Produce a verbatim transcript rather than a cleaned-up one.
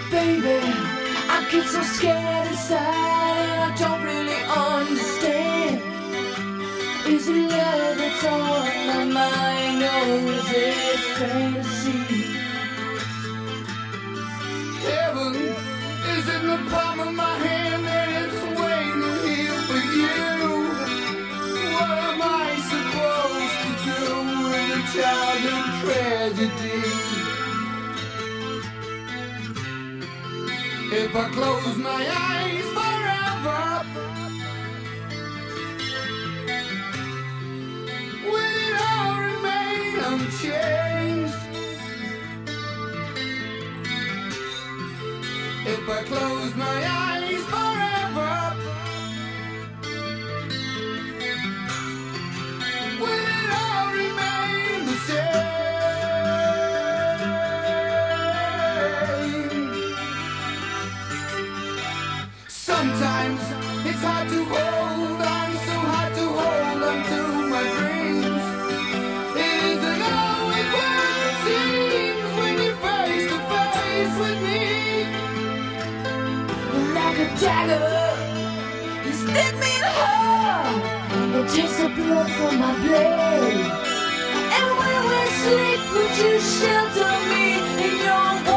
Baby, I get so scared inside and I don't really understand. Is it love that's on my mind or is it fantasy? Heaven is in the palm of my hand and it's waiting here for you. What am I supposed to do with a childhood tragedy? If I close my eyes forever, will it all remain unchanged? If I close my eyes forever, will it all remain the same? Sometimes it's hard to hold on, so hard to hold on to my dreams. It isn't always what it seems when you're face to face with me. Like a dagger, you stick me in the heart and takes the blood from my blade. And when we sleep, would you shelter me in your warmth?